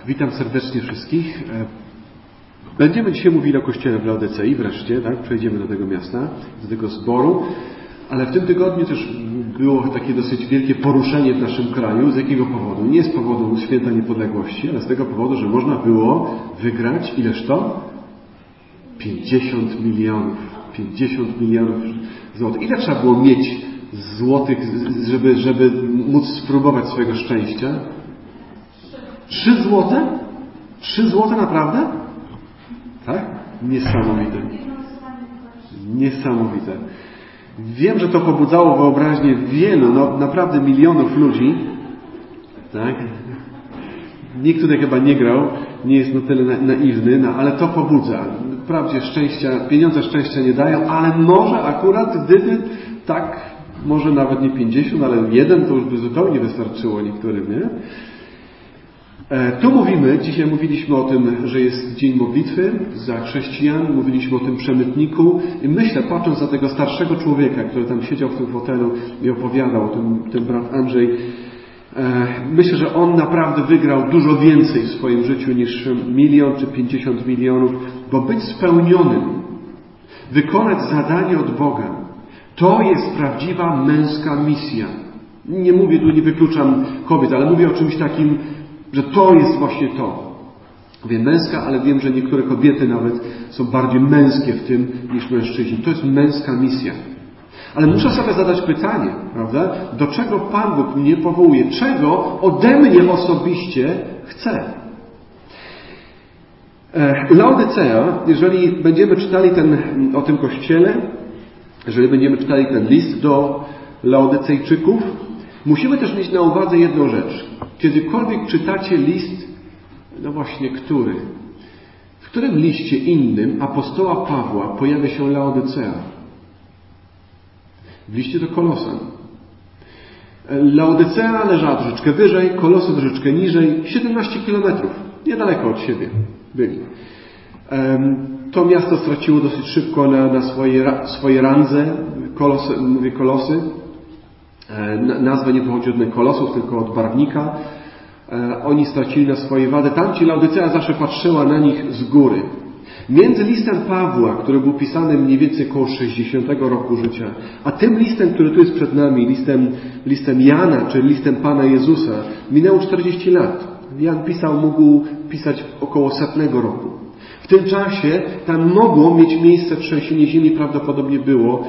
Witam serdecznie wszystkich. Będziemy dzisiaj mówili o Kościele w Laodycei wreszcie, tak? Przejdziemy do tego miasta, do tego zboru. Ale w tym tygodniu też było takie dosyć wielkie poruszenie w naszym kraju. Z jakiego powodu? Nie z powodu Święta Niepodległości, ale z tego powodu, że można było wygrać, ileż to? 50 milionów. 50 milionów złotych. Ile trzeba było mieć złotych, żeby móc spróbować swojego szczęścia? 3 złote? 3 złote naprawdę? Tak? Niesamowite. Niesamowite. Wiem, że to pobudzało wyobraźnię wielu, naprawdę milionów ludzi. Tak? Nikt tutaj chyba nie grał, nie jest na tyle naiwny, ale to pobudza. Wprawdzie pieniądze szczęścia nie dają, ale może akurat gdyby tak, może nawet nie 50, ale 1 to już by zupełnie wystarczyło niektórym, nie? Dzisiaj mówiliśmy o tym, że jest dzień modlitwy za chrześcijan, mówiliśmy o tym przemytniku i myślę, patrząc na tego starszego człowieka, który tam siedział w tym fotelu i opowiadał, ten brat Andrzej, myślę, że on naprawdę wygrał dużo więcej w swoim życiu niż 1 czy 50 milionów, bo być spełnionym, wykonać zadanie od Boga, to jest prawdziwa męska misja. Nie mówię tu, nie wykluczam kobiet, ale mówię o czymś takim, że to jest właśnie to. Mówię męska, ale wiem, że niektóre kobiety nawet są bardziej męskie w tym niż mężczyźni. To jest męska misja. Ale muszę sobie zadać pytanie, prawda? Do czego Pan Bóg mnie powołuje? Czego ode mnie osobiście chce? Laodycea, jeżeli będziemy czytali o tym kościele, jeżeli będziemy czytali ten list do Laodycejczyków, musimy też mieć na uwadze jedną rzecz. Kiedykolwiek czytacie list, no właśnie który? W którym liście innym apostoła Pawła pojawia się Laodycea? W liście do Kolosan. Laodycea leżała troszeczkę wyżej, Kolosy troszeczkę niżej, 17 kilometrów, niedaleko od siebie byli. To miasto straciło dosyć szybko na swoje randze, Kolosy. Nazwa nie pochodzi od Kolosów, tylko od barwnika. Oni stracili na swoje wady. Tamci Laodycea zawsze patrzyła na nich z góry. Między listem Pawła, który był pisany mniej więcej około 60 roku życia, a tym listem, który tu jest przed nami, listem Jana, czyli listem Pana Jezusa, minęło 40 lat. Jan mógł pisać około 100 roku. W tym czasie tam mogło mieć miejsce trzęsienie ziemi, prawdopodobnie było.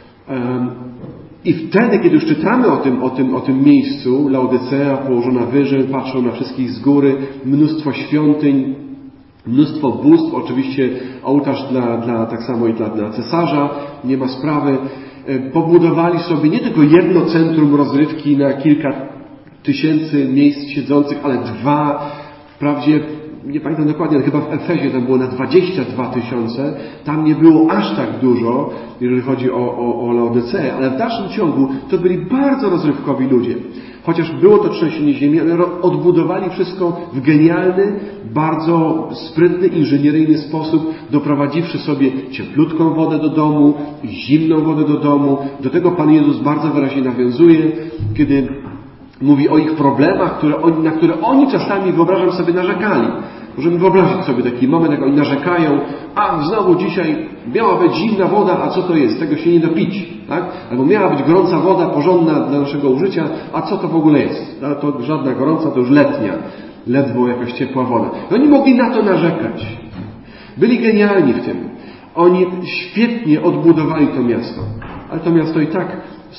I wtedy, kiedy już czytamy o tym miejscu, Laodycea położona wyżej, patrzą na wszystkich z góry, mnóstwo świątyń, mnóstwo bóstw, oczywiście ołtarz tak samo i dla cesarza, nie ma sprawy. Pobudowali sobie nie tylko jedno centrum rozrywki na kilka tysięcy miejsc siedzących, ale 2, wprawdzie nie pamiętam dokładnie, ale chyba w Efezie tam było na 22 000. Tam nie było aż tak dużo, jeżeli chodzi o Laodyceę, ale w dalszym ciągu to byli bardzo rozrywkowi ludzie. Chociaż było to trzęsienie ziemi, ale odbudowali wszystko w genialny, bardzo sprytny, inżynieryjny sposób, doprowadziwszy sobie cieplutką wodę do domu, zimną wodę do domu. Do tego Pan Jezus bardzo wyraźnie nawiązuje, kiedy mówi o ich problemach, na które oni czasami, wyobrażam sobie, narzekali. Możemy wyobrazić sobie taki moment, jak oni narzekają, a znowu dzisiaj miała być zimna woda, a co to jest? Tego się nie da pić. Tak? Albo miała być gorąca woda, porządna dla naszego użycia, a co to w ogóle jest? To żadna gorąca, to już letnia. Ledwo jakaś ciepła woda. I oni mogli na to narzekać. Byli genialni w tym. Oni świetnie odbudowali to miasto. Ale to miasto i tak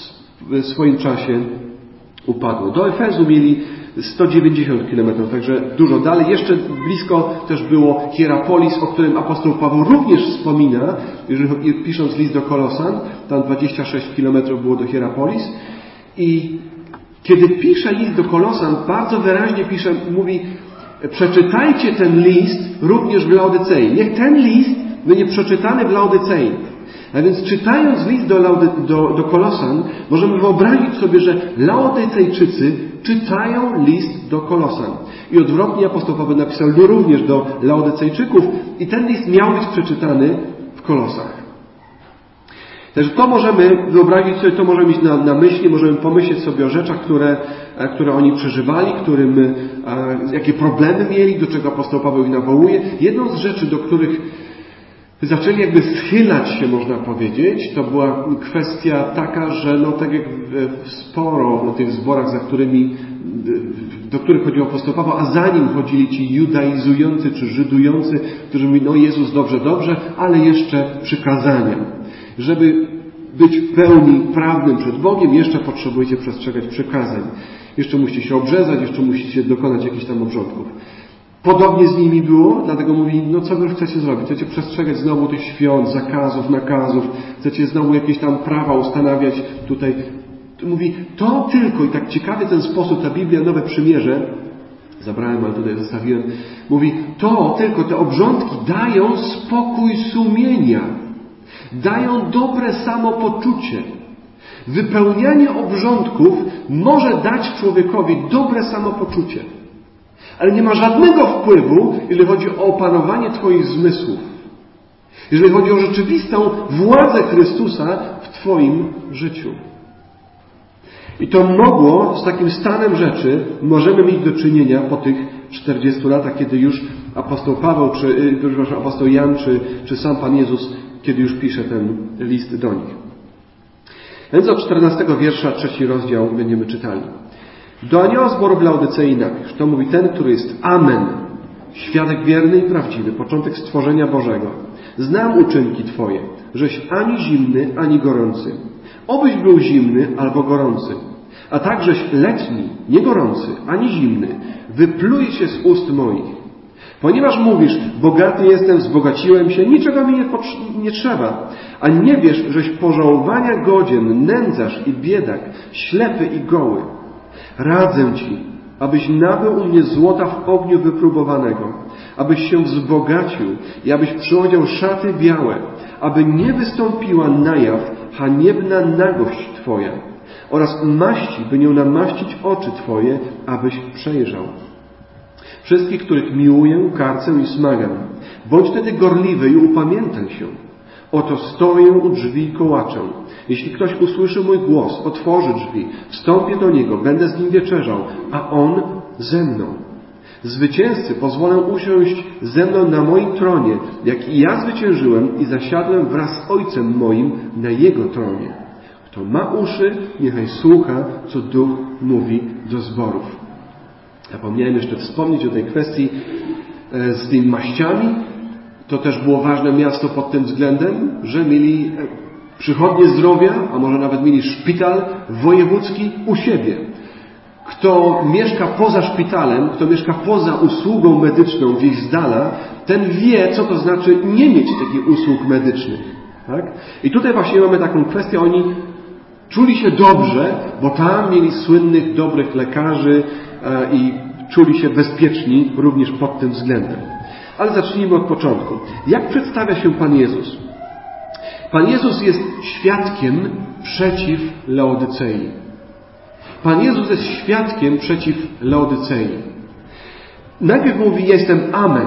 w swoim czasie upadło. Do Efezu mieli 190 km, także dużo dalej. Jeszcze blisko też było Hierapolis, o którym apostoł Paweł również wspomina, pisząc list do Kolosan. Tam 26 km było do Hierapolis. I kiedy pisze list do Kolosan, bardzo wyraźnie mówi: przeczytajcie ten list również w Laodycei. Niech ten list będzie przeczytany w Laodycei. A więc czytając list do Kolosan, możemy wyobrazić sobie, że Laodycejczycy czytają list do Kolosan. I odwrotnie apostoł Paweł napisał również do Laodycejczyków i ten list miał być przeczytany w Kolosach. Także to możemy wyobrazić sobie, to możemy mieć na myśli, możemy pomyśleć sobie o rzeczach, które które oni przeżywali, jakie problemy mieli, do czego apostoł Paweł ich nawołuje. Jedną z rzeczy, do których zaczęli jakby schylać się, można powiedzieć, to była kwestia taka, że tak jak sporo o tych zborach, do których chodził apostoł Paweł, a za nim chodzili ci judaizujący czy żydujący, którzy mówili, Jezus dobrze, ale jeszcze przykazania. Żeby być w pełni prawnym przed Bogiem, jeszcze potrzebujecie przestrzegać przykazań. Jeszcze musicie się obrzezać, jeszcze musicie dokonać jakichś tam obrządków. Podobnie z nimi było, dlatego mówi, co wy chcecie zrobić? Chcecie przestrzegać znowu tych świąt, zakazów, nakazów, chcecie znowu jakieś tam prawa ustanawiać tutaj. Mówi, to tylko, i tak ciekawy ten sposób, ta Biblia, Nowe Przymierze, zabrałem, ale tutaj zostawiłem, mówi, to tylko te obrządki dają spokój sumienia, dają dobre samopoczucie. Wypełnianie obrządków może dać człowiekowi dobre samopoczucie. Ale nie ma żadnego wpływu, jeżeli chodzi o opanowanie Twoich zmysłów. Jeżeli chodzi o rzeczywistą władzę Chrystusa w Twoim życiu. I to z takim stanem rzeczy możemy mieć do czynienia po tych 40 latach, kiedy już apostoł Paweł, apostoł Jan, czy sam Pan Jezus, kiedy już pisze ten list do nich. Więc od 14 wiersza, 3 rozdział będziemy czytali. Do anioła zboru w Laodycei napisz, to mówi ten, który jest Amen, świadek wierny i prawdziwy, początek stworzenia Bożego. Znam uczynki Twoje, żeś ani zimny, ani gorący. Obyś był zimny albo gorący, a takżeś letni, nie gorący, ani zimny, wypluje się z ust moich. Ponieważ mówisz, bogaty jestem, wzbogaciłem się, niczego mi nie trzeba, a nie wiesz, żeś pożałowania godzien, nędzarz i biedak, ślepy i goły. Radzę Ci, abyś nabył u mnie złota w ogniu wypróbowanego, abyś się wzbogacił i abyś przyodział szaty białe, aby nie wystąpiła na jaw haniebna nagość Twoja oraz maści, by nią namaścić oczy Twoje, abyś przejrzał. Wszystkich, których miłuję, karcę i smagam. Bądź wtedy gorliwy i upamiętaj się. Oto stoję u drzwi i kołaczę. Jeśli ktoś usłyszy mój głos, otworzy drzwi, wstąpię do niego, będę z nim wieczerzał, a on ze mną. Zwycięzcy pozwolę usiąść ze mną na moim tronie, jak i ja zwyciężyłem i zasiadłem wraz z Ojcem moim na Jego tronie. Kto ma uszy, niechaj słucha, co Duch mówi do zborów. Zapomniałem jeszcze wspomnieć o tej kwestii z tymi maściami. To też było ważne miasto pod tym względem, że mieli przychodnie zdrowia, a może nawet mieli szpital wojewódzki u siebie. Kto mieszka poza szpitalem, kto mieszka poza usługą medyczną gdzieś z dala, ten wie, co to znaczy nie mieć takich usług medycznych. Tak? I tutaj właśnie mamy taką kwestię, oni czuli się dobrze, bo tam mieli słynnych, dobrych lekarzy i czuli się bezpieczni również pod tym względem. Ale zacznijmy od początku. Jak przedstawia się Pan Jezus? Pan Jezus jest świadkiem przeciw Laodycei. Pan Jezus jest świadkiem przeciw Laodycei. Najpierw mówi, jestem Amen.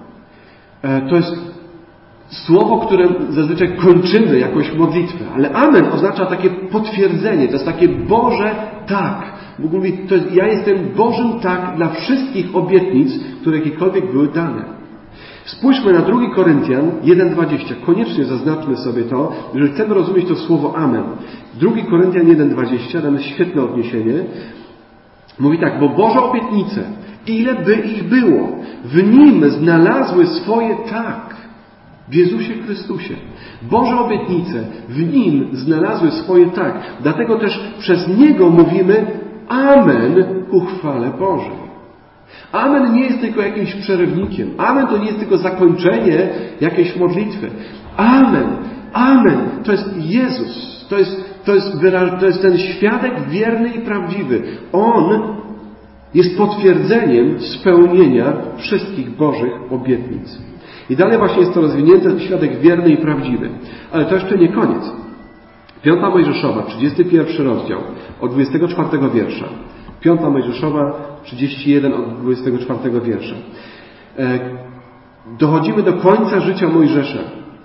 To jest słowo, którym zazwyczaj kończymy jakąś modlitwę. Ale Amen oznacza takie potwierdzenie. To jest takie Boże tak. Bóg mówi, ja jestem Bożym tak dla wszystkich obietnic, które jakiekolwiek były dane. Spójrzmy na 2 Koryntian 1,20. Koniecznie zaznaczmy sobie to, jeżeli chcemy rozumieć to słowo Amen. 2 Koryntian 1,20, tam jest świetne odniesienie. Mówi tak, bo Boże obietnice, ile by ich było, w Nim znalazły swoje tak. W Jezusie Chrystusie. Boże obietnice w Nim znalazły swoje tak. Dlatego też przez Niego mówimy Amen ku chwale Bożej. Amen nie jest tylko jakimś przerywnikiem. Amen to nie jest tylko zakończenie jakiejś modlitwy. Amen. Amen. To jest Jezus. To jest ten świadek wierny i prawdziwy. On jest potwierdzeniem spełnienia wszystkich Bożych obietnic. I dalej właśnie jest to rozwinięte, świadek wierny i prawdziwy. Ale to jeszcze nie koniec. 5 Mojżeszowa, 31 rozdział, od 24 wiersza. 5 Mojżeszowa, 31 od 24 wiersza. Dochodzimy do końca życia Mojżesza.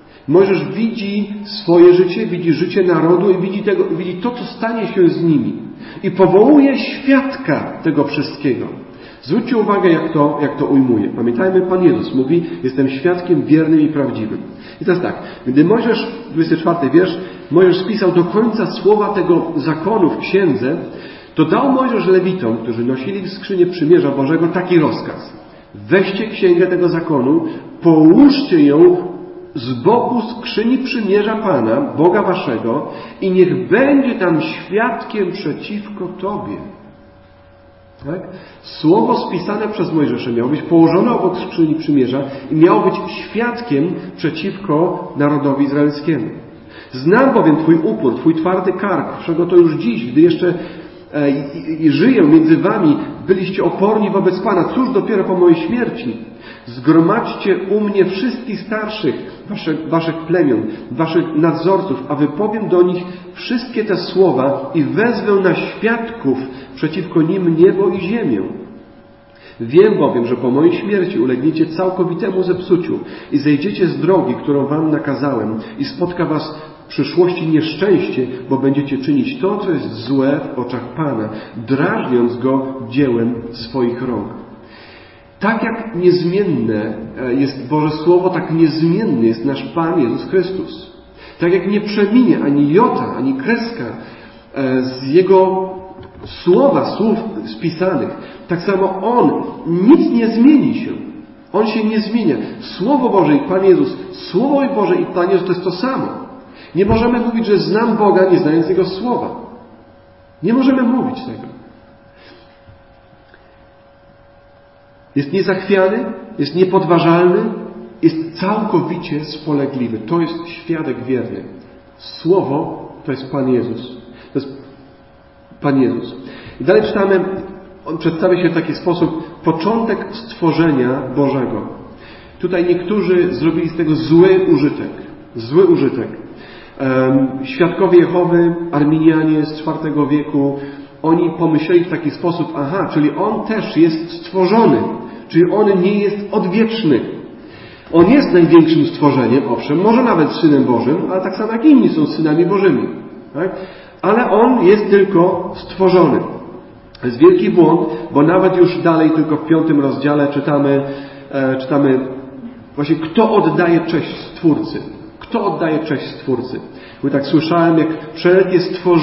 Mojżesz widzi swoje życie, widzi życie narodu i widzi to, co stanie się z nimi. I powołuje świadka tego wszystkiego. Zwróćcie uwagę, jak to ujmuje. Pamiętajmy, Pan Jezus mówi, jestem świadkiem wiernym i prawdziwym. I teraz tak, gdy Mojżesz, 24 wiersz, Mojżesz spisał do końca słowa tego zakonu w księdze, to dał Mojżesz Lewitom, którzy nosili skrzynię przymierza Bożego, taki rozkaz. Weźcie księgę tego zakonu, połóżcie ją z boku skrzyni przymierza Pana, Boga waszego, i niech będzie tam świadkiem przeciwko tobie. Tak? Słowo spisane przez Mojżesza miało być położone obok skrzyni przymierza i miało być świadkiem przeciwko narodowi izraelskiemu. Znam bowiem Twój upór, Twój twardy kark, czego to już dziś, gdy jeszcze żyję między wami, byliście oporni wobec Pana. Cóż dopiero po mojej śmierci? Zgromadźcie u mnie wszystkich starszych waszych plemion, waszych nadzorców, a wypowiem do nich wszystkie te słowa i wezwę na świadków przeciwko nim niebo i ziemię. Wiem bowiem, że po mojej śmierci ulegniecie całkowitemu zepsuciu i zejdziecie z drogi, którą wam nakazałem, i spotka was w przyszłości nieszczęście, bo będziecie czynić to, co jest złe w oczach Pana, drażniąc Go dziełem swoich rąk. Tak jak niezmienne jest Boże Słowo, tak niezmienny jest nasz Pan Jezus Chrystus. Tak jak nie przeminie ani jota, ani kreska z Jego słów spisanych, tak samo On nic nie zmieni się. On się nie zmienia. Słowo Boże i Pan Jezus, Słowo Boże i Pan Jezus to jest to samo. Nie możemy mówić, że znam Boga, nie znając Jego Słowa. Nie możemy mówić tego. Jest niezachwiany, jest niepodważalny, jest całkowicie spolegliwy. To jest świadek wierny. Słowo to jest Pan Jezus. To jest Pan Jezus. I dalej czytamy, on przedstawia się w taki sposób, początek stworzenia Bożego. Tutaj niektórzy zrobili z tego zły użytek. Zły użytek. Świadkowie Jehowy, Arminianie z IV wieku, oni pomyśleli w taki sposób, czyli On też jest stworzony, czyli On nie jest odwieczny. On jest największym stworzeniem, owszem, może nawet Synem Bożym, ale tak samo jak inni są synami Bożymi. Tak? Ale On jest tylko stworzony. To jest wielki błąd, bo nawet już dalej, tylko w 5 rozdziale czytamy właśnie, kto oddaje cześć Stwórcy. Kto oddaje cześć Stwórcy? Bo tak słyszałem, jak wszelkie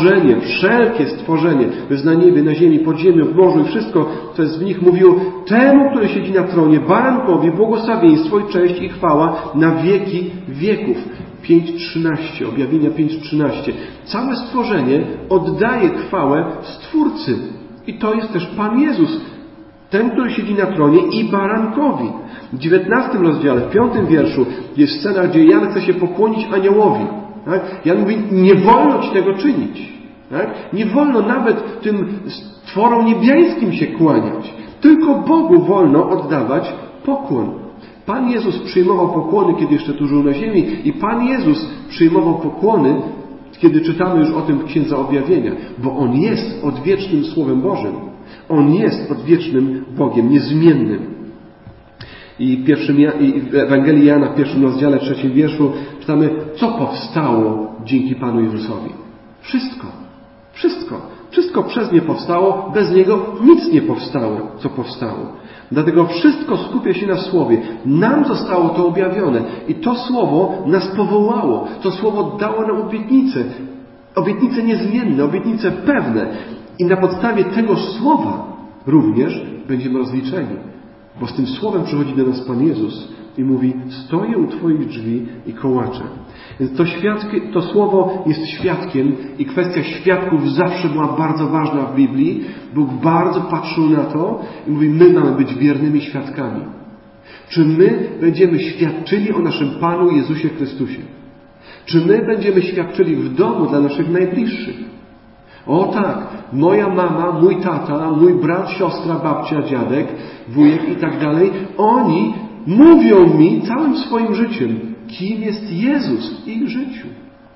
stworzenie, to jest na niebie, na ziemi, pod ziemią, w morzu i wszystko, co jest w nich, mówiło temu, który siedzi na tronie, barankowi, błogosławieństwo i cześć i chwała na wieki wieków. 5:13, Objawienia 5:13. Całe stworzenie oddaje chwałę Stwórcy. I to jest też Pan Jezus, ten, który siedzi na tronie, i barankowi. W 19 rozdziale, w 5 wierszu jest scena, gdzie Jan chce się pokłonić aniołowi. Tak? Jan mówi, nie wolno ci tego czynić. Tak? Nie wolno nawet tym stworom niebiańskim się kłaniać. Tylko Bogu wolno oddawać pokłon. Pan Jezus przyjmował pokłony, kiedy jeszcze tu żył na ziemi, i Pan Jezus przyjmował pokłony, kiedy czytamy już o tym w Księdze Objawienia, bo On jest odwiecznym Słowem Bożym. On jest odwiecznym Bogiem, niezmiennym. I w Ewangelii Jana w 1 rozdziale, 3 wierszu czytamy, co powstało dzięki Panu Jezusowi. Wszystko. Wszystko. Wszystko przez Nie powstało, bez Niego nic nie powstało, co powstało. Dlatego wszystko skupia się na Słowie. Nam zostało to objawione i to Słowo nas powołało. To Słowo dało nam obietnice niezmienne, obietnice pewne. I na podstawie tego Słowa również będziemy rozliczeni. Bo z tym Słowem przychodzi do nas Pan Jezus i mówi, stoję u Twoich drzwi i kołaczę. Więc to Słowo jest świadkiem i kwestia świadków zawsze była bardzo ważna w Biblii. Bóg bardzo patrzył na to i mówi, my mamy być wiernymi świadkami. Czy my będziemy świadczyli o naszym Panu Jezusie Chrystusie? Czy my będziemy świadczyli w domu dla naszych najbliższych? O tak, moja mama, mój tata, mój brat, siostra, babcia, dziadek, wujek i tak dalej, oni mówią mi całym swoim życiem, kim jest Jezus w ich życiu.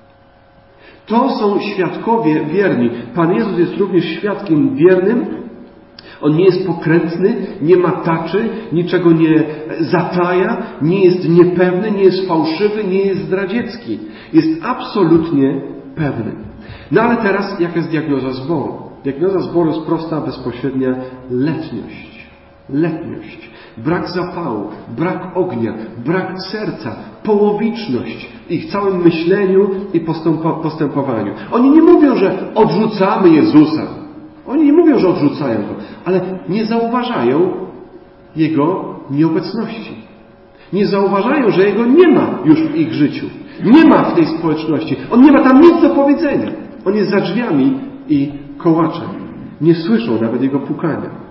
To są świadkowie wierni. Pan Jezus jest również świadkiem wiernym. On nie jest pokrętny, nie mataczy, niczego nie zataja, nie jest niepewny, nie jest fałszywy, nie jest zdradziecki. Jest absolutnie pewny. No ale teraz jaka jest diagnoza zboru? Diagnoza zboru jest prosta, bezpośrednia: letniość. Letniość. Brak zapału, brak ognia, brak serca, połowiczność w ich całym myśleniu i postępowaniu. Oni nie mówią, że odrzucamy Jezusa. Oni nie mówią, że odrzucają Go, ale nie zauważają Jego nieobecności. Nie zauważają, że Jego nie ma już w ich życiu. Nie ma w tej społeczności. On nie ma tam nic do powiedzenia. On jest za drzwiami i kołacze. Nie słyszą nawet Jego pukania.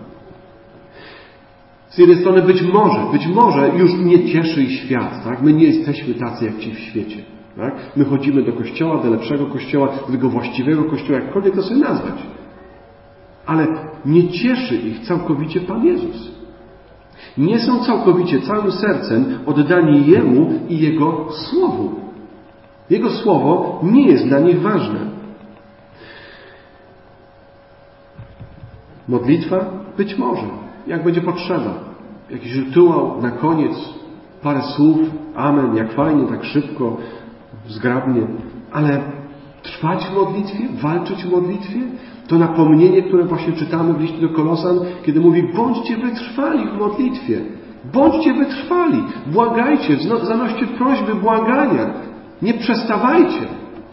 Z jednej strony być może już nie cieszy ich świat, tak? My nie jesteśmy tacy jak ci w świecie, tak? My chodzimy do kościoła, do lepszego kościoła, do tego właściwego kościoła, jakkolwiek to sobie nazwać. Ale nie cieszy ich całkowicie Pan Jezus. Nie są całkowicie, całym sercem oddani Jemu i Jego Słowu. Jego Słowo nie jest dla nich ważne. Modlitwa? Być może. Jak będzie potrzeba. Jakiś rytuał na koniec, parę słów, amen, jak fajnie, tak szybko, zgrabnie. Ale trwać w modlitwie, walczyć w modlitwie, to napomnienie, które właśnie czytamy w liście do Kolosan, kiedy mówi: bądźcie wytrwali w modlitwie. Bądźcie wytrwali. Błagajcie, zanoście prośby, błagania. Nie przestawajcie.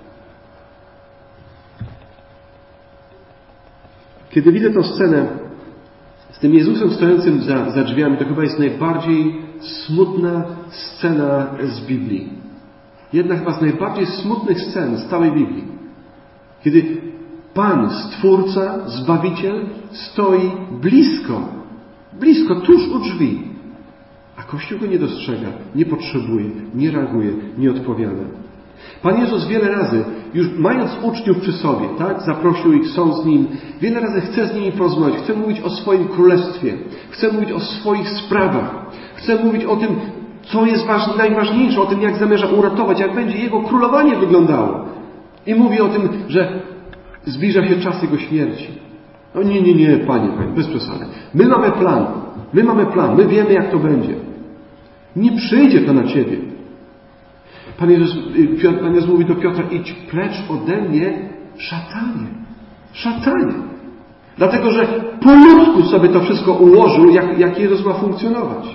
Kiedy widzę tę scenę z tym Jezusem stojącym za drzwiami, to chyba jest najbardziej smutna scena z Biblii. Jedna chyba z najbardziej smutnych scen z całej Biblii. Kiedy Pan, Stwórca, Zbawiciel stoi blisko, tuż u drzwi. A Kościół go nie dostrzega, nie potrzebuje, nie reaguje, nie odpowiada. Pan Jezus wiele razy, już mając uczniów przy sobie, tak, zaprosił ich, są z Nim, wiele razy chce z nimi porozmawiać, chce mówić o swoim królestwie, chce mówić o swoich sprawach, chce mówić o tym, co jest najważniejsze, o tym, jak zamierza uratować, jak będzie Jego królowanie wyglądało. I mówi o tym, że zbliża się czas Jego śmierci. No nie, Panie, bez przesady. My mamy plan, my wiemy, jak to będzie. Nie przyjdzie to na Ciebie. Pan Jezus mówi do Piotra: idź precz ode mnie, szatanie. Dlatego, że po ludzku sobie to wszystko ułożył, jak Jezus ma funkcjonować.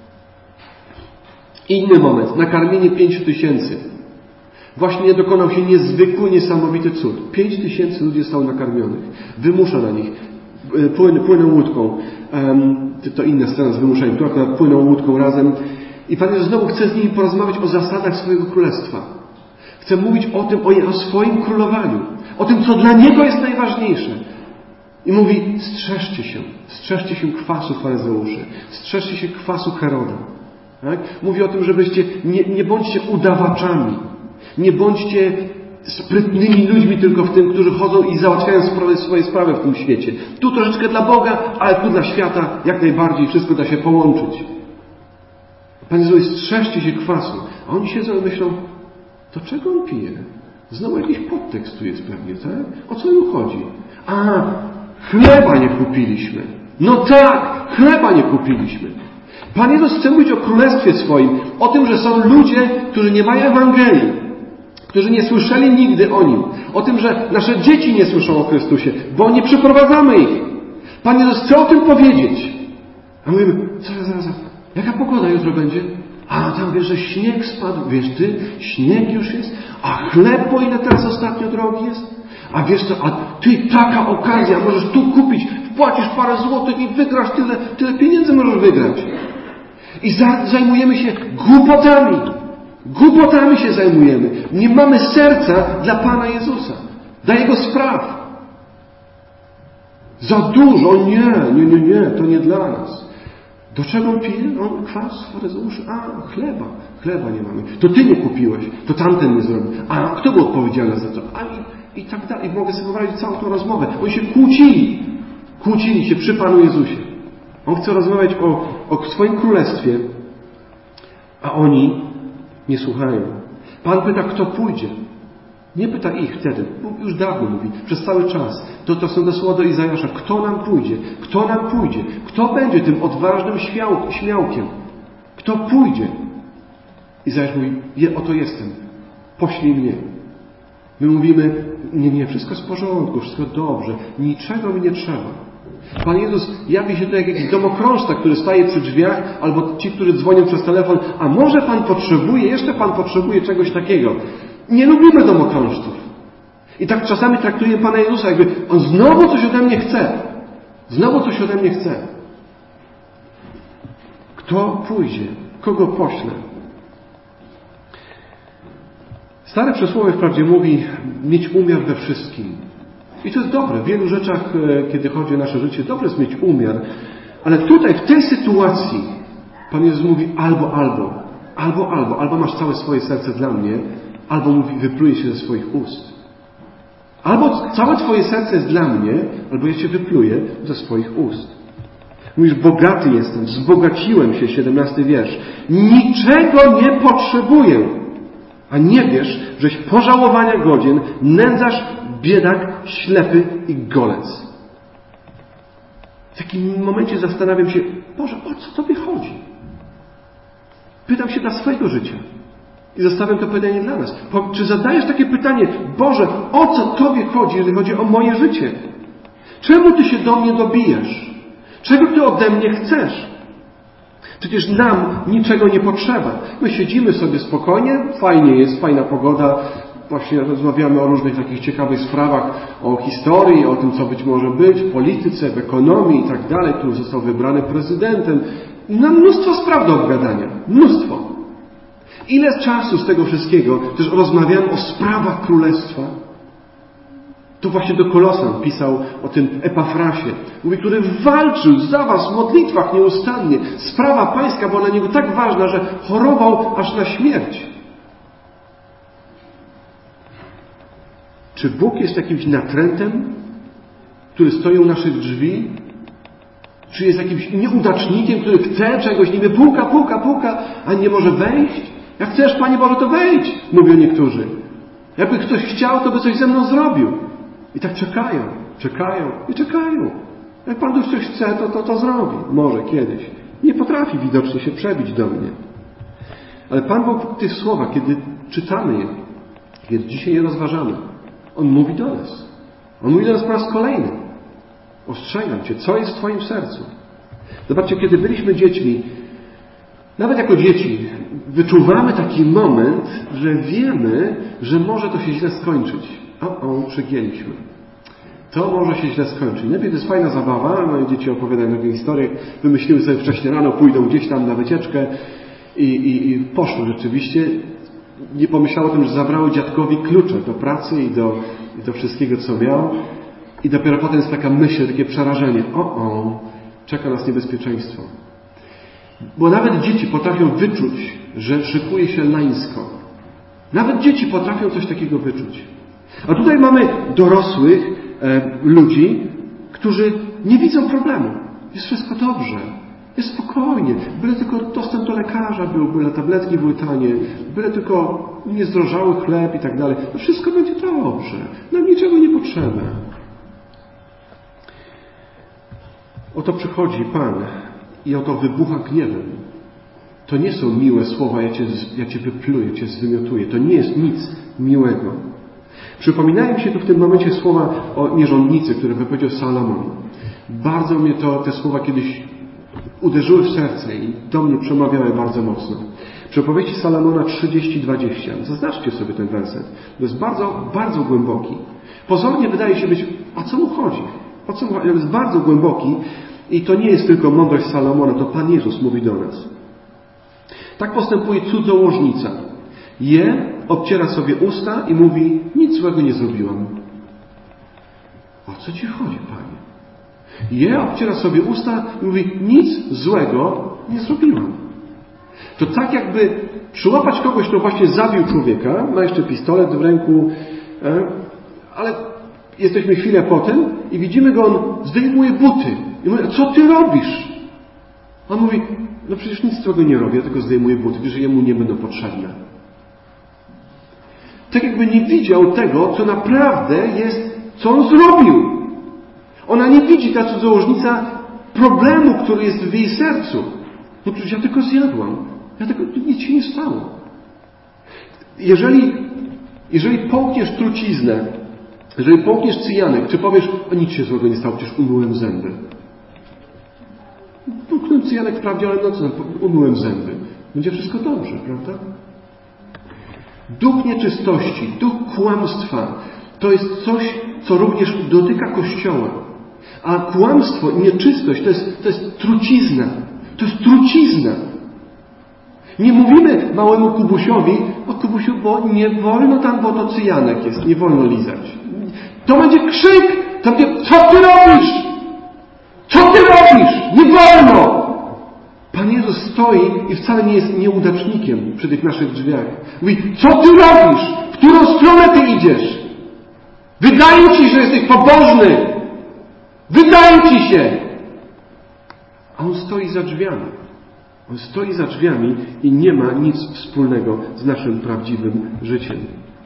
Inny moment, nakarmienie 5000. Właśnie dokonał się niezwykły, niesamowity cud. 5000 ludzi zostało nakarmionych. Wymusza na nich. Płyną łódką. To inna scena z wymuszeniem. Tu akurat płyną łódką razem. I Pan Jezus znowu chce z nimi porozmawiać o zasadach swojego królestwa. Chce mówić o tym, o swoim królowaniu. O tym, co dla Niego jest najważniejsze. I mówi: strzeżcie się kwasu faryzeuszy. Strzeżcie się kwasu Heroda. Tak? Mówi o tym, żebyście nie bądźcie udawaczami. Nie bądźcie sprytnymi ludźmi tylko w tym, którzy chodzą i załatwiają swoje sprawy w tym świecie. Tu troszeczkę dla Boga, ale tu dla świata jak najbardziej wszystko da się połączyć. Pan Jezus mówi: strzeżcie się kwasu. A oni siedzą i myślą: to czego on pije? Znowu jakiś podtekst tu jest pewnie, tak? O co im chodzi? Chleba nie kupiliśmy. No tak, chleba nie kupiliśmy. Pan Jezus chce mówić o królestwie swoim, o tym, że są ludzie, którzy nie mają Ewangelii, którzy nie słyszeli nigdy o Nim, o tym, że nasze dzieci nie słyszą o Chrystusie, bo nie przyprowadzamy ich. Pan Jezus chce o tym powiedzieć. A mówimy: zaraz, jaka pogoda jutro będzie? Tam wiesz, że śnieg spadł, wiesz ty, śnieg już jest, a chleb, po ile teraz ostatnio drogi jest? A wiesz co, taka okazja, możesz tu kupić, wpłacisz parę złotych i wygrasz tyle pieniędzy możesz wygrać. I zajmujemy się głupotami. Głupotami się zajmujemy. Nie mamy serca dla Pana Jezusa, dla Jego spraw. Za dużo, nie, to nie dla nas. Do czego on pije? Kwas faryzeuszy. Chleba nie mamy. To ty nie kupiłeś, to tamten nie zrobił. Kto był odpowiedzialny za to? I tak dalej. I mogę sobie wyobrazić całą tą rozmowę. Oni się kłócili się przy Panu Jezusie. On chce rozmawiać o swoim królestwie, a oni nie słuchają. Pan pyta, kto pójdzie. Nie pyta ich wtedy. Już dawno mówi. Przez cały czas. To są te słowa do Izajasza. Kto nam pójdzie? Kto nam pójdzie? Kto będzie tym odważnym śmiałkiem? Kto pójdzie? Izajasz mówi: oto jestem. Poślij mnie. My mówimy, nie, wszystko jest w porządku, wszystko dobrze, niczego mi nie trzeba. Pan Jezus jawi się tu jak jakiś domokrążca, który staje przy drzwiach, albo ci, którzy dzwonią przez telefon, a może Pan potrzebuje czegoś takiego. Nie lubimy domokrążców. I tak czasami traktujemy Pana Jezusa, jakby On znowu coś ode mnie chce. Znowu coś ode mnie chce. Kto pójdzie? Kogo pośle? Stare przysłowie wprawdzie mówi mieć umiar we wszystkim. I to jest dobre. W wielu rzeczach, kiedy chodzi o nasze życie, dobrze jest mieć umiar. Ale tutaj, w tej sytuacji, Pan Jezus mówi albo masz całe swoje serce dla mnie, albo mówi, wypluje się ze swoich ust. Albo całe Twoje serce jest dla mnie, albo ja Cię wypluję ze swoich ust. Mówisz, bogaty jestem, wzbogaciłem się, 17 wiersz. Niczego nie potrzebuję. A nie wiesz, żeś pożałowania godzien, nędzarz, biedak, ślepy i golec. W takim momencie zastanawiam się, Boże, o co Tobie chodzi? Pytam się dla swojego życia. I zostawiam to pytanie dla nas. Czy zadajesz takie pytanie, Boże, o co Tobie chodzi, jeżeli chodzi o moje życie? Czemu Ty się do mnie dobijasz? Czego Ty ode mnie chcesz? Przecież nam niczego nie potrzeba. My siedzimy sobie spokojnie, fajnie jest, fajna pogoda, właśnie rozmawiamy o różnych takich ciekawych sprawach, o historii, o tym, co być może być, w polityce, w ekonomii i tak dalej, który został wybrany prezydentem. Na mnóstwo spraw do obgadania. Mnóstwo. Ile czasu z tego wszystkiego też rozmawiamy o sprawach Królestwa. To właśnie do Kolosan pisał o tym Epafrasie, mówi, który walczył za was w modlitwach nieustannie. Sprawa pańska była dla niego tak ważna, że chorował aż na śmierć. Czy Bóg jest jakimś natrętem, który stoi u naszych drzwi? Czy jest jakimś nieudacznikiem, który chce czegoś, niby puka, a nie może wejść? Jak chcesz, Panie Boże, to wejdź, mówią niektórzy. Jakby ktoś chciał, to by coś ze mną zrobił. I tak czekają. Jak Pan Bóg coś chce, to zrobi. Może kiedyś. Nie potrafi widocznie się przebić do mnie. Ale Pan Bóg w tych słowach, kiedy czytamy je, kiedy dzisiaj je rozważamy, On mówi do nas. On mówi do nas po raz kolejny. Ostrzegam Cię, co jest w Twoim sercu. Zobaczcie, kiedy byliśmy dziećmi, nawet jako dzieci, wyczuwamy taki moment, że wiemy, że może to się źle skończyć. Przegięliśmy. To może się źle skończyć. Najpierw to jest fajna zabawa, moje dzieci opowiadają takie historie, wymyśliły sobie wcześniej rano, pójdą gdzieś tam na wycieczkę i poszły rzeczywiście. Nie pomyślały o tym, że zabrały dziadkowi klucze do pracy i do wszystkiego, co miał. I dopiero potem jest taka myśl, takie przerażenie. Czeka nas niebezpieczeństwo. Bo nawet dzieci potrafią wyczuć, że szykuje się lańsko. Nawet dzieci potrafią coś takiego wyczuć. A tutaj mamy dorosłych ludzi, którzy nie widzą problemu. Jest wszystko dobrze. Jest spokojnie. Byle tylko dostęp do lekarza był, byle tabletki były tanie, byle tylko niezdrożały chleb i tak dalej. To wszystko będzie dobrze. Nam niczego nie potrzeba. Oto przychodzi Pan i oto wybucha gniewem. To nie są miłe słowa, ja Cię wypluję, Cię zwymiotuję. To nie jest nic miłego. Przypominają się tu w tym momencie słowa o nierządnicy, które wypowiedział Salomon. Bardzo mnie te słowa kiedyś uderzyły w serce i do mnie przemawiały bardzo mocno. Przypowieści Salomona 30:20. Zaznaczcie sobie ten werset. To jest bardzo, bardzo głęboki. Pozornie wydaje się być, o co mu chodzi? To jest bardzo głęboki i to nie jest tylko mądrość Salomona, to Pan Jezus mówi do nas. Tak postępuje cudzołożnica. Obciera sobie usta i mówi, nic złego nie zrobiłam. O co Ci chodzi, Panie? Obciera sobie usta i mówi, nic złego nie zrobiłam. To tak jakby przyłapać kogoś, kto właśnie zabił człowieka, ma jeszcze pistolet w ręku, ale jesteśmy chwilę potem i widzimy go, on zdejmuje buty. I mówi, co Ty robisz? On mówi, no przecież nic złego nie robię, ja tylko zdejmuję buty, że jemu nie będą potrzebne. Tak jakby nie widział tego, co naprawdę jest, co on zrobił. Ona nie widzi, ta cudzołożnica, problemu, który jest w jej sercu. No przecież ja tylko zjadłam. Nic się nie stało. Jeżeli Jeżeli połkniesz truciznę, jeżeli połkniesz cyjanek, czy powiesz, o nic się złego nie stało, przecież umyłem zęby. Połknąłem cyjanek wprawdzie, ale no co, umyłem zęby. Będzie wszystko dobrze, prawda? Duch nieczystości, duch kłamstwa to jest coś, co również dotyka Kościoła. A kłamstwo i nieczystość to jest trucizna. To jest trucizna. Nie mówimy małemu Kubusiowi, o Kubusiu, bo nie wolno tam, bo to cyjanek jest, nie wolno lizać. To będzie krzyk, to będzie, co ty robisz? Co ty robisz? Nie wolno! Pan Jezus stoi i wcale nie jest nieudacznikiem przy tych naszych drzwiach. Mówi, co ty robisz? W którą stronę ty idziesz? Wydaje ci, że jesteś pobożny. Wydaje ci się. A on stoi za drzwiami. On stoi za drzwiami i nie ma nic wspólnego z naszym prawdziwym życiem.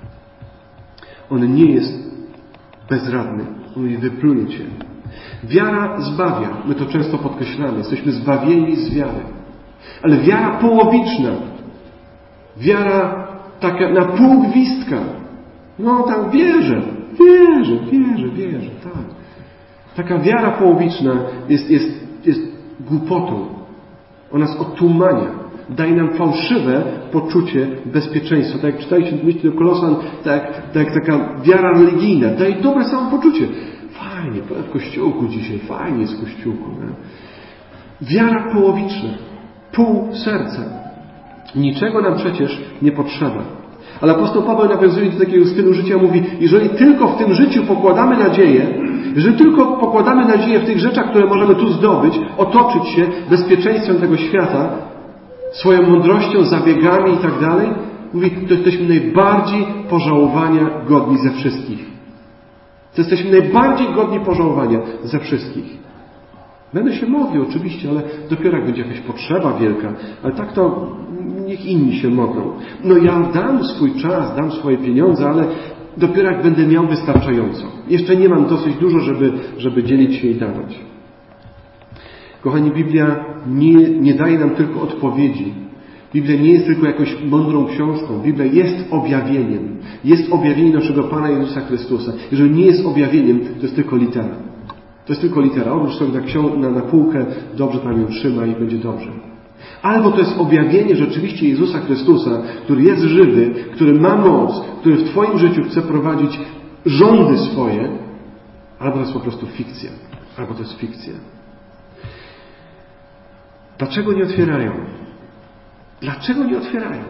On nie jest bezradny. On mówi, wypluje cię. Wiara zbawia. My to często podkreślamy. Jesteśmy zbawieni z wiary. Ale wiara połowiczna. Wiara taka na pół gwizdka. No tam wierzę. Tak. Taka wiara połowiczna jest głupotą. Ona nas otumania. Daje nam fałszywe poczucie bezpieczeństwa. Tak jak czytaliście w liście do Kolosan, tak jak taka wiara religijna. Daje dobre samopoczucie. Fajnie, w kościółku dzisiaj. Fajnie jest w kościółku. Nie? Wiara połowiczna. Pół serca. Niczego nam przecież nie potrzeba. Ale apostoł Paweł nawiązuje do takiego stylu życia, mówi, jeżeli tylko w tym życiu pokładamy nadzieję, jeżeli tylko pokładamy nadzieję w tych rzeczach, które możemy tu zdobyć, otoczyć się bezpieczeństwem tego świata, swoją mądrością, zabiegami i tak dalej, mówi, to jesteśmy najbardziej pożałowania godni ze wszystkich. To jesteśmy najbardziej godni pożałowania ze wszystkich. Będę się modlił oczywiście, ale dopiero jak będzie jakaś potrzeba wielka, ale tak to niech inni się modlą. No ja dam swój czas, dam swoje pieniądze, ale dopiero jak będę miał wystarczająco. Jeszcze nie mam dosyć dużo, żeby dzielić się i dawać. Kochani, Biblia nie daje nam tylko odpowiedzi. Biblia nie jest tylko jakąś mądrą książką. Biblia jest objawieniem. Jest objawieniem naszego Pana Jezusa Chrystusa. Jeżeli nie jest objawieniem, to jest tylko litera. To jest tylko litera. Odłóż sobie na półkę, dobrze tam ją trzyma i będzie dobrze. Albo to jest objawienie rzeczywiście Jezusa Chrystusa, który jest żywy, który ma moc, który w Twoim życiu chce prowadzić rządy swoje, albo to jest po prostu fikcja. Albo to jest fikcja. Dlaczego nie otwierają? Dlaczego nie otwierają?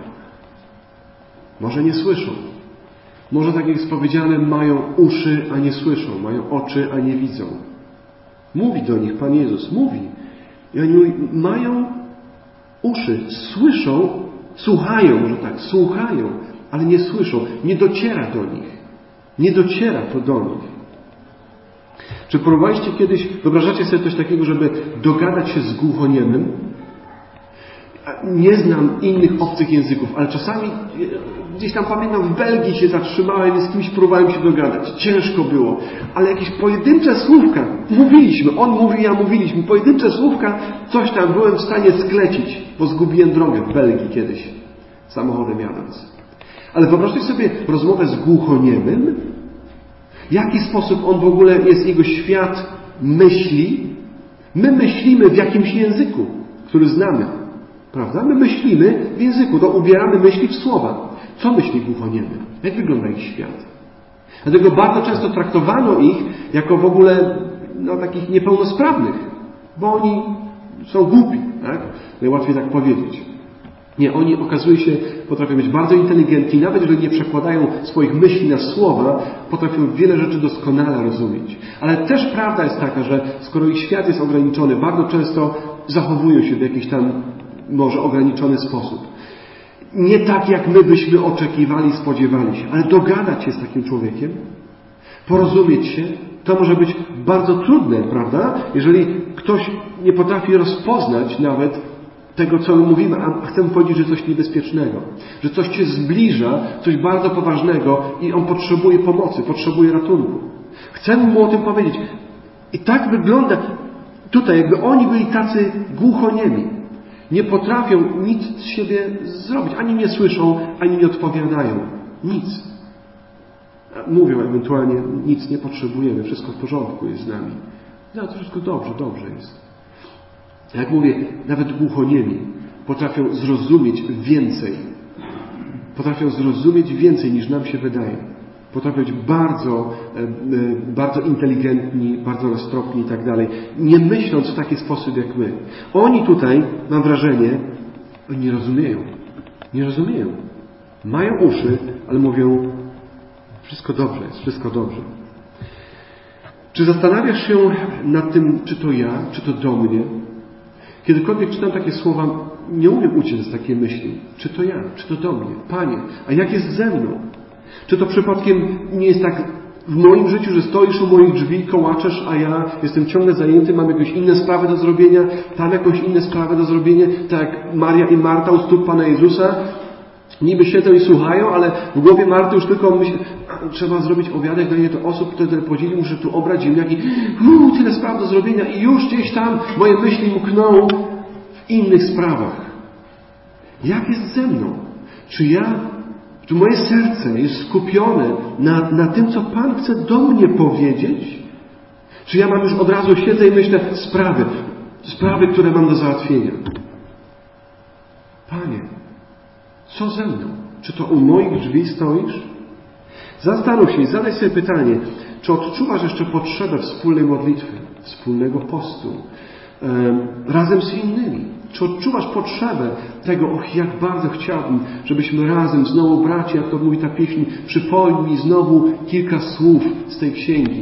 Może nie słyszą. Może, tak jak jest powiedziane, mają uszy, a nie słyszą. Mają oczy, a nie widzą. Mówi do nich Pan Jezus. Mówi. I oni mówią, mają uszy, słyszą, słuchają, może tak, słuchają, ale nie słyszą. Nie dociera do nich. Nie dociera to do nich. Czy próbowaliście kiedyś, wyobrażacie sobie coś takiego, żeby dogadać się z głuchoniemym? Nie znam innych obcych języków, ale czasami gdzieś tam pamiętam, w Belgii się zatrzymałem i z kimś próbowałem się dogadać. Ciężko było, ale jakieś pojedyncze słówka mówiliśmy. On mówi, ja mówiliśmy. Pojedyncze słówka, coś tam byłem w stanie sklecić, bo zgubiłem drogę w Belgii kiedyś, samochodem jadąc. Ale wyobraźcie sobie rozmowę z głuchoniemym. W jaki sposób on w ogóle jest, jego świat myśli. My myślimy w jakimś języku, który znamy. Prawda? My myślimy w języku, to ubieramy myśli w słowa. Co myśli głuchoniemy? Jak wygląda ich świat? Dlatego bardzo często traktowano ich jako w ogóle takich niepełnosprawnych, bo oni są głupi, tak? Najłatwiej tak powiedzieć. Nie, oni okazuje się potrafią być bardzo inteligentni, nawet jeżeli nie przekładają swoich myśli na słowa, potrafią wiele rzeczy doskonale rozumieć. Ale też prawda jest taka, że skoro ich świat jest ograniczony, bardzo często zachowują się w jakiś tam może ograniczony sposób. Nie tak, jak my byśmy oczekiwali, spodziewali się, ale dogadać się z takim człowiekiem, porozumieć się, to może być bardzo trudne, prawda? Jeżeli ktoś nie potrafi rozpoznać nawet tego, co my mówimy, a chcemy powiedzieć, że coś niebezpiecznego, że coś Cię zbliża, coś bardzo poważnego i on potrzebuje pomocy, potrzebuje ratunku. Chcemy mu o tym powiedzieć. I tak wygląda tutaj, jakby oni byli tacy głuchoniemi. Nie potrafią nic z siebie zrobić. Ani nie słyszą, ani nie odpowiadają. Nic. Mówią ewentualnie, nic nie potrzebujemy, wszystko w porządku jest z nami. No to wszystko dobrze jest. Jak mówię, nawet głuchoniemi potrafią zrozumieć więcej. Potrafią zrozumieć więcej niż nam się wydaje. Potrafią być bardzo inteligentni, bardzo roztropni i tak dalej, nie myśląc w taki sposób jak my. Oni tutaj, mam wrażenie, oni nie rozumieją. Mają uszy, ale mówią, wszystko dobrze jest, wszystko dobrze. Czy zastanawiasz się nad tym, czy to ja, czy to do mnie? Kiedykolwiek czytam takie słowa, nie umiem uciec z takiej myśli. Czy to ja, czy to do mnie? Panie, a jak jest ze mną? Czy to przypadkiem nie jest tak w moim życiu, że stoisz u moich drzwi, kołaczesz, a ja jestem ciągle zajęty, mam jakieś inne sprawy do zrobienia, tam jakąś inne sprawy do zrobienia, tak jak Maria i Marta u stóp Pana Jezusa, niby siedzą i słuchają, ale w głowie Marty już tylko myśli, trzeba zrobić obiadek dla ile osób, które podzieli, muszę tu obrać ziemniaki, tyle spraw do zrobienia i już gdzieś tam moje myśli mkną w innych sprawach. Jak jest ze mną? Czy moje serce jest skupione na tym, co Pan chce do mnie powiedzieć? Czy ja mam już od razu siedzę i myślę, sprawy, które mam do załatwienia? Panie, co ze mną? Czy to u moich drzwi stoisz? Zastanów się i zadaj sobie pytanie, czy odczuwasz jeszcze potrzebę wspólnej modlitwy, wspólnego postu, razem z innymi? Czy odczuwasz potrzebę tego, jak bardzo chciałbym, żebyśmy razem, znowu bracia, jak to mówi ta pieśń, przypomnij mi znowu kilka słów z tej księgi.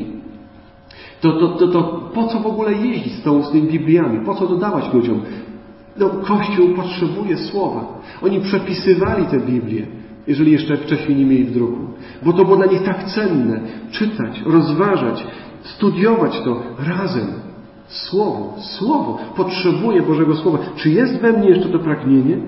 To po co w ogóle jeździć z tymi Bibliami? Po co dodawać ludziom? Kościół potrzebuje słowa. Oni przepisywali te Biblię, jeżeli jeszcze wcześniej nie mieli w druku. Bo to było dla nich tak cenne. Czytać, rozważać, studiować to razem. Słowo. Potrzebuję Bożego Słowa. Czy jest we mnie jeszcze to pragnienie?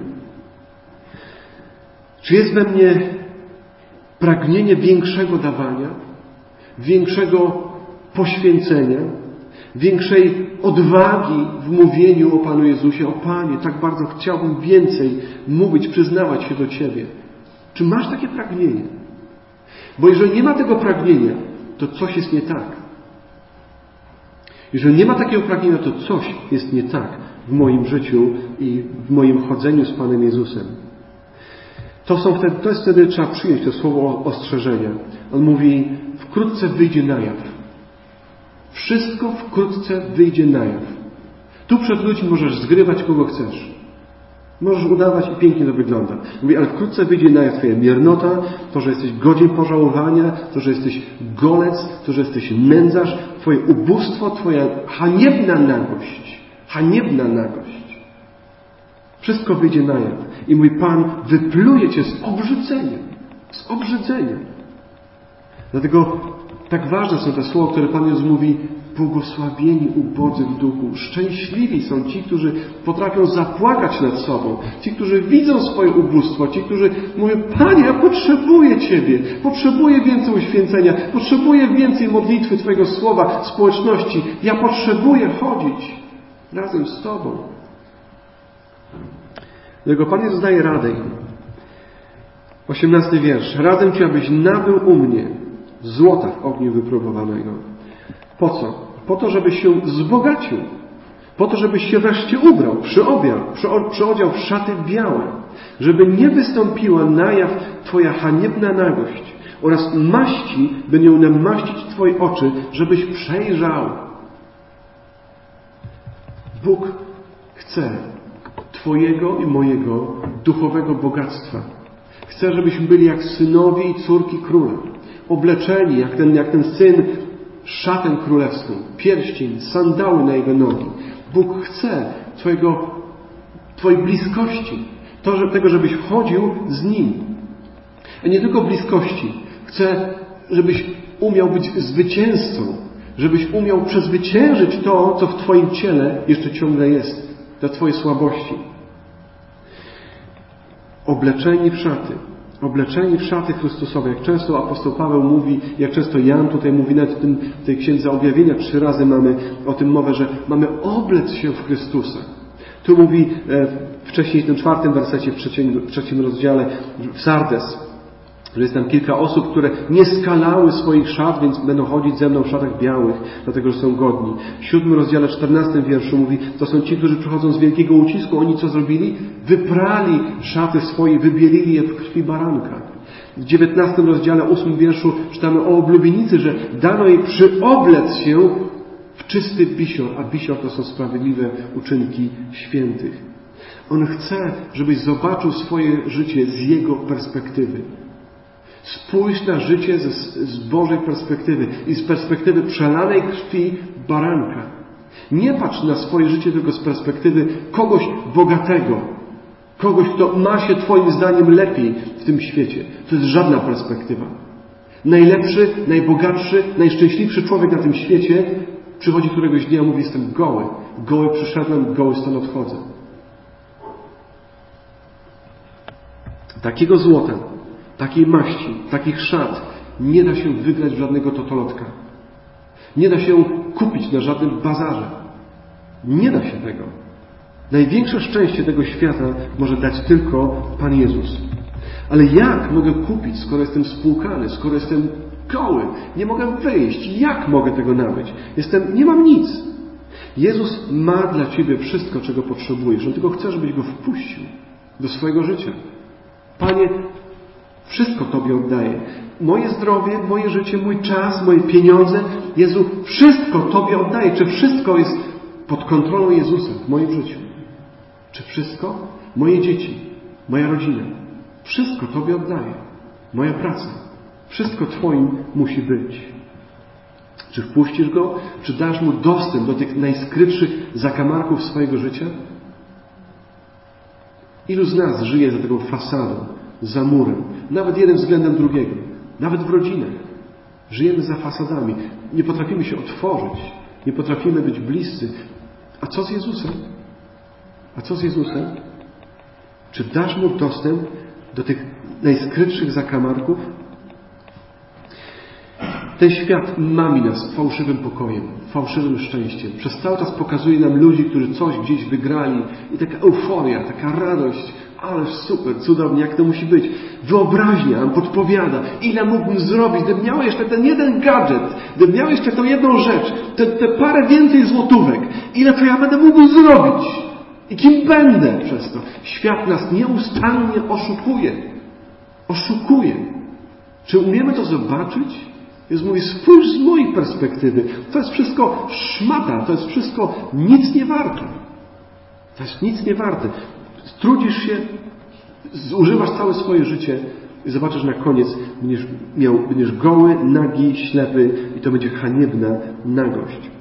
Czy jest we mnie pragnienie większego dawania? Większego poświęcenia? Większej odwagi w mówieniu o Panu Jezusie? O Panie, tak bardzo chciałbym więcej mówić, przyznawać się do Ciebie. Czy masz takie pragnienie? Bo jeżeli nie ma tego pragnienia, to coś jest nie tak. Jeżeli nie ma takiego pragnienia, to coś jest nie tak w moim życiu i w moim chodzeniu z Panem Jezusem. To jest wtedy, trzeba przyjąć to słowo ostrzeżenia. On mówi, wkrótce wyjdzie na jaw. Wszystko wkrótce wyjdzie na jaw. Tu przed ludźmi możesz zgrywać kogo chcesz. Możesz udawać i pięknie to wygląda. Mówi, ale wkrótce wyjdzie na jaw Twoja miernota, to, że jesteś godzien pożałowania, to, że jesteś golec, to, że jesteś nędzarz, Twoje ubóstwo, Twoja haniebna nagość. Haniebna nagość. Wszystko wyjdzie na jaw. I mój Pan wypluje Cię z obrzydzeniem. Z obrzydzeniem. Dlatego tak ważne są te słowa, które Pan Jezus mówi, błogosławieni ubodzy w duchu. Szczęśliwi są ci, którzy potrafią zapłakać nad sobą. Ci, którzy widzą swoje ubóstwo. Ci, którzy mówią, Panie, ja potrzebuję Ciebie. Potrzebuję więcej uświęcenia. Potrzebuję więcej modlitwy Twojego słowa, społeczności. Ja potrzebuję chodzić razem z Tobą. Dlatego Pan Jezus daje radę im. 18 wiersz. Radzę Ci, abyś nabył u mnie złota w ogniu wypróbowanego. Po co? Po to, żebyś się wzbogacił. Po to, żebyś się wreszcie ubrał, przyodział w szaty białe. Żeby nie wystąpiła na jaw Twoja haniebna nagość oraz maści, by nią namaścić Twoje oczy, żebyś przejrzał. Bóg chce Twojego i mojego duchowego bogactwa. Chce, żebyśmy byli jak synowie i córki króla. Obleczeni, jak ten syn, szatę królewską, pierścień, sandały na jego nogi. Bóg chce Twojej bliskości. Tego, żebyś chodził z Nim. A nie tylko bliskości. Chce, żebyś umiał być zwycięzcą. Żebyś umiał przezwyciężyć to, co w Twoim ciele jeszcze ciągle jest. Te Twoje słabości. Obleczeni w szaty. Obleczeni w szaty Chrystusowe. Jak często apostoł Paweł mówi, jak często Jan tutaj mówi, nawet w tej Księdze Objawienia 3 razy mamy o tym mowę, że mamy oblec się w Chrystusa. Tu mówi wcześniej w tym 4 wersecie, w 3 rozdziale w Sardes. że jest tam kilka osób, które nie skalały swoich szat, więc będą chodzić ze mną w szatach białych, dlatego, że są godni. W 7 rozdziale, 14 wierszu mówi, to są ci, którzy przychodzą z wielkiego ucisku. Oni co zrobili? Wyprali szaty swoje, wybielili je w krwi baranka. W 19 rozdziale, 8 wierszu czytamy o oblubienicy, że dano jej przyoblec się w czysty bisior, a bisior to są sprawiedliwe uczynki świętych. On chce, żebyś zobaczył swoje życie z Jego perspektywy. Spójrz na życie z Bożej perspektywy i z perspektywy przelanej krwi baranka. Nie patrz na swoje życie tylko z perspektywy kogoś bogatego, kogoś, kto ma się Twoim zdaniem lepiej w tym świecie. To jest żadna perspektywa. Najlepszy, najbogatszy, najszczęśliwszy człowiek na tym świecie przychodzi któregoś dnia i mówi, jestem goły. Goły przyszedłem, goły stąd odchodzę. Takiego złota, takiej maści, takich szat nie da się wygrać w żadnego totolotka. Nie da się kupić na żadnym bazarze. Nie da się tego. Największe szczęście tego świata może dać tylko Pan Jezus. Ale jak mogę kupić, skoro jestem spłukany, skoro jestem goły? Nie mogę wyjść. Jak mogę tego nabyć? Nie mam nic. Jezus ma dla Ciebie wszystko, czego potrzebujesz. On tylko chce, żebyś Go wpuścił do swojego życia. Panie, wszystko Tobie oddaję. Moje zdrowie, moje życie, mój czas, moje pieniądze. Jezu, wszystko Tobie oddaję. Czy wszystko jest pod kontrolą Jezusa w moim życiu? Czy wszystko? Moje dzieci, moja rodzina. Wszystko Tobie oddaję. Moja praca. Wszystko Twoim musi być. Czy wpuścisz Go? Czy dasz Mu dostęp do tych najskrytszych zakamarków swojego życia? Ilu z nas żyje za taką fasadą, za murem, nawet jeden względem drugiego, nawet w rodzinach. Żyjemy za fasadami. Nie potrafimy się otworzyć. Nie potrafimy być bliscy. A co z Jezusem? A co z Jezusem? Czy dasz Mu dostęp do tych najskrytszych zakamarków? Ten świat mami nas fałszywym pokojem, fałszywym szczęściem. Przez cały czas pokazuje nam ludzi, którzy coś gdzieś wygrali i taka euforia, taka radość. Ależ super, cudownie, jak to musi być. Wyobraźnia nam podpowiada, ile mógłbym zrobić, gdybym miał jeszcze ten jeden gadżet, gdybym miał jeszcze tą jedną rzecz, te parę więcej złotówek. Ile to ja będę mógł zrobić? I kim będę przez to? Świat nas nieustannie oszukuje. Oszukuje. Czy umiemy to zobaczyć? Jezus mówi, spójrz z mojej perspektywy. To jest wszystko szmata. To jest wszystko nic nie warte. To jest nic nie warte. Trudzisz się, zużywasz całe swoje życie i zobaczysz na koniec, będziesz goły, nagi, ślepy i to będzie haniebna nagość.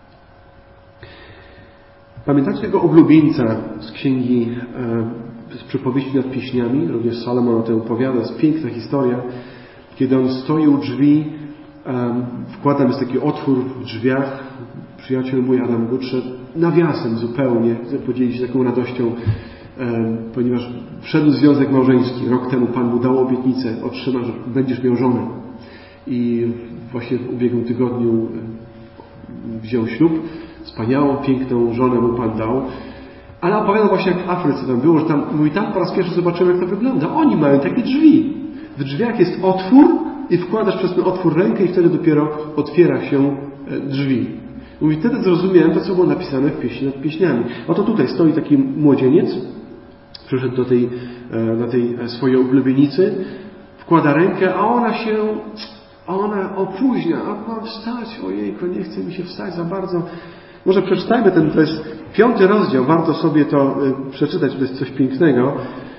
Pamiętacie tego oblubieńca z księgi, z przypowieści nad pieśniami? Również Salomon o tym opowiada. To jest piękna historia. Kiedy on stoi u drzwi, wkładam jest taki otwór w drzwiach. Przyjaciel mój Adam Gutrze, nawiasem zupełnie, chcę podzielić się taką radością, ponieważ wszedł związek małżeński. Rok temu Pan mu dał obietnicę, otrzyma, że będziesz miał żonę. I właśnie w ubiegłym tygodniu wziął ślub. Wspaniałą, piękną żonę mu Pan dał. Ale opowiadał właśnie, jak w Afryce tam było, że tam po raz pierwszy zobaczyłem, jak to wygląda. Oni mają takie drzwi. W drzwiach jest otwór i wkładasz przez ten otwór rękę i wtedy dopiero otwiera się drzwi. Mówi, wtedy zrozumiałem to, co było napisane w pieśni nad pieśniami. Oto tutaj stoi taki młodzieniec, przyszedł do tej swojej oblubienicy, wkłada rękę, a ona opóźnia, a mam wstać, ojejku, nie chce mi się wstać za bardzo. Może przeczytajmy to jest 5 rozdział, warto sobie to przeczytać, to jest coś pięknego.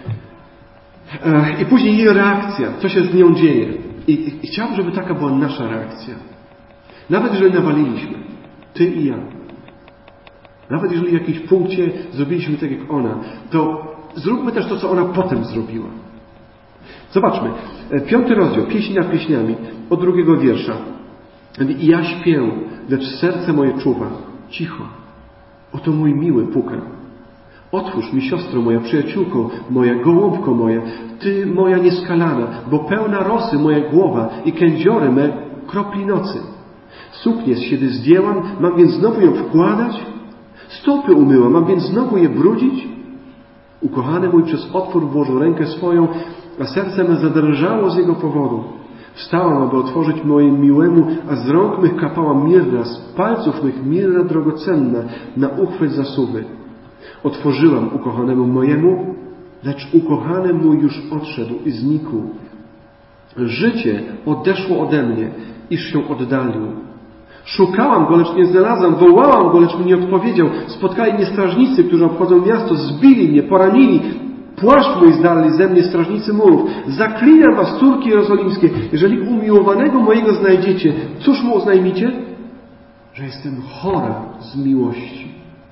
I później jej reakcja, co się z nią dzieje. I chciałbym, żeby taka była nasza reakcja. Nawet jeżeli nawaliliśmy, ty i ja. Nawet jeżeli w jakimś punkcie zrobiliśmy tak jak ona, to zróbmy też to, co ona potem zrobiła. Zobaczmy. 5 rozdział, pieśni nad pieśniami, od 2 wiersza. I ja śpię, lecz serce moje czuwa. Cicho. Oto mój miły puka. Otwórz mi, siostro moja, przyjaciółko moja, gołąbko moja, ty moja nieskalana, bo pełna rosy moja głowa i kędziory me kropli nocy. Suknię z siebie zdjęłam, mam więc znowu ją wkładać? Stopy umyłam, mam więc znowu je brudzić? Ukochany mój przez otwór włożył rękę swoją, a serce me zadrżało z jego powodu. Wstałam, aby otworzyć mojemu miłemu, a z rąk mych kapała mirna, z palców mych mirna drogocenna, na uchwyt zasuwy. Otworzyłam ukochanemu mojemu, lecz ukochany mój już odszedł i znikł. Życie odeszło ode mnie, iż się oddalił. Szukałam go, lecz nie znalazłam. Wołałam go, lecz mi nie odpowiedział. Spotkali mnie strażnicy, którzy obchodzą miasto. Zbili mnie, poranili. Płaszcz mój zdarli ze mnie strażnicy murów. Zaklinam was, córki jerozolimskie. Jeżeli umiłowanego mojego znajdziecie, cóż mu oznajmicie? Że jestem chora z miłości.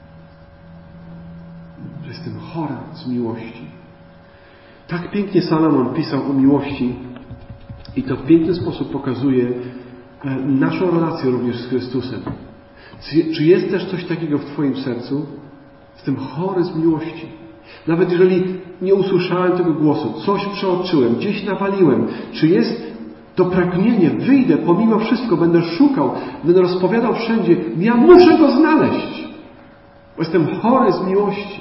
Że jestem chora z miłości. Tak pięknie Salomon pisał o miłości i to w piękny sposób pokazuje naszą relację również z Chrystusem. Czy jest też coś takiego w Twoim sercu? Jestem chory z miłości. Nawet jeżeli nie usłyszałem tego głosu, coś przeoczyłem, gdzieś nawaliłem, czy jest to pragnienie, wyjdę pomimo wszystko, będę szukał, będę rozpowiadał wszędzie, ja muszę go znaleźć, bo jestem chory z miłości.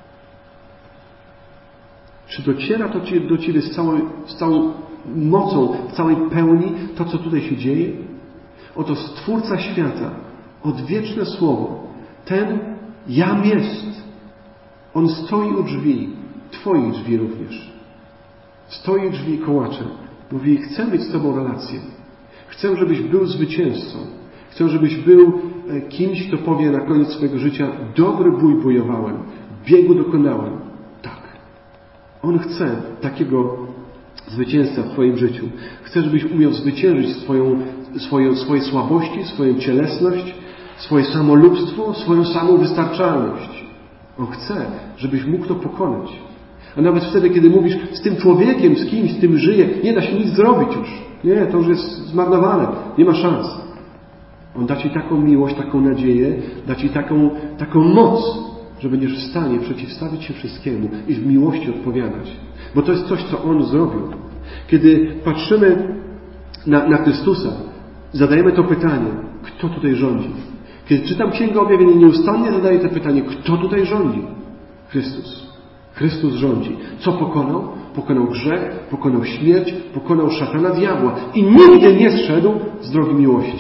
Czy dociera to do Ciebie z całą mocą, w całej pełni to, co tutaj się dzieje? Oto Stwórca świata, odwieczne Słowo, ten Jam jest. On stoi u drzwi, Twoich drzwi również. Stoi u drzwi i kołacze. Mówi, chcę mieć z Tobą relację. Chcę, żebyś był zwycięzcą. Chcę, żebyś był kimś, kto powie na koniec swojego życia, dobry bój bojowałem, biegu dokonałem. Tak. On chce takiego zwycięzca w Twoim życiu. Chce, żebyś umiał zwyciężyć swoje słabości, swoją cielesność, swoje samolubstwo, swoją samowystarczalność. On chce, żebyś mógł to pokonać. A nawet wtedy, kiedy mówisz z tym człowiekiem, z kimś, z tym żyje, nie da się nic zrobić już. Nie, to już jest zmarnowane. Nie ma szans. On da Ci taką miłość, taką nadzieję, da Ci taką moc, że będziesz w stanie przeciwstawić się wszystkiemu i w miłości odpowiadać. Bo to jest coś, co On zrobił. Kiedy patrzymy na Chrystusa, zadajemy to pytanie, kto tutaj rządzi? Kiedy czytam Księgę Objawienia, nieustannie zadaję to pytanie, kto tutaj rządzi? Chrystus. Chrystus rządzi. Co pokonał? Pokonał grzech, pokonał śmierć, pokonał szatana, diabła i nigdy nie zszedł z drogi miłości.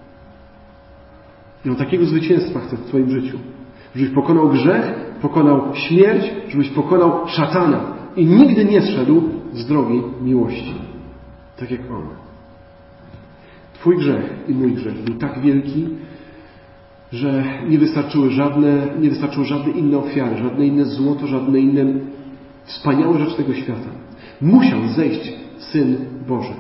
I on takiego zwycięstwa chce w Twoim życiu. Żebyś pokonał grzech, pokonał śmierć, żebyś pokonał szatana i nigdy nie zszedł z drogi miłości. Tak jak on. Twój grzech i mój grzech był tak wielki, że nie wystarczyły żadne inne ofiary, żadne inne złoto, żadne inne wspaniałe rzeczy tego świata. Musiał zejść Syn Boży.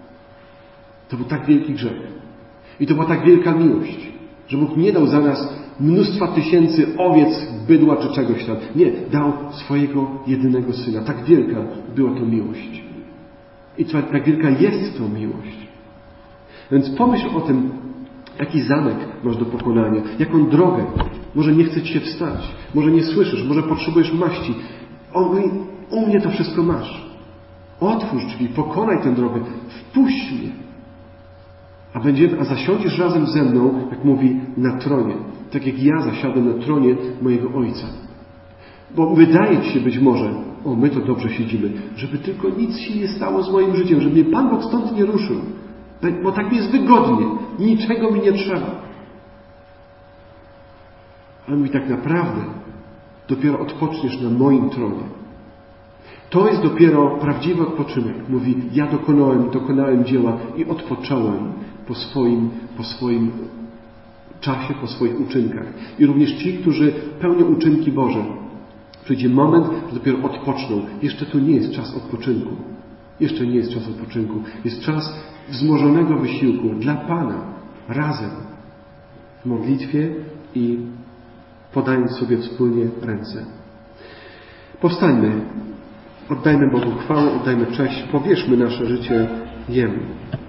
To był tak wielki grzech. I to była tak wielka miłość, że Bóg nie dał za nas mnóstwa tysięcy owiec, bydła czy czegoś tam. Nie, dał swojego jedynego Syna. Tak wielka była to miłość. I tak wielka jest to miłość. Więc pomyśl o tym, jaki zamek masz do pokonania, jaką drogę. Może nie chce Ci się wstać, może nie słyszysz, może potrzebujesz maści. On mówi, u mnie to wszystko masz. Otwórz drzwi, pokonaj tę drogę, wpuść mnie. A zasiądziesz razem ze mną, jak mówi, na tronie. Tak jak ja zasiadam na tronie mojego Ojca. Bo wydaje Ci się być może, my to dobrze siedzimy, żeby tylko nic się nie stało z moim życiem, żeby mnie Pan Bóg stąd nie ruszył. Bo tak mi jest wygodnie. Niczego mi nie trzeba. Ale mówi, tak naprawdę dopiero odpoczniesz na moim tronie. To jest dopiero prawdziwy odpoczynek. Mówi, ja dokonałem dzieła i odpocząłem po swoim czasie, po swoich uczynkach. I również ci, którzy pełnią uczynki Boże. Przyjdzie moment, że dopiero odpoczną. Jeszcze tu nie jest czas odpoczynku. Jeszcze nie jest czas odpoczynku. Jest czas wzmożonego wysiłku dla Pana. Razem. W modlitwie i podając sobie wspólnie ręce. Powstańmy. Oddajmy Bogu chwałę, oddajmy cześć. Powierzmy nasze życie Jemu.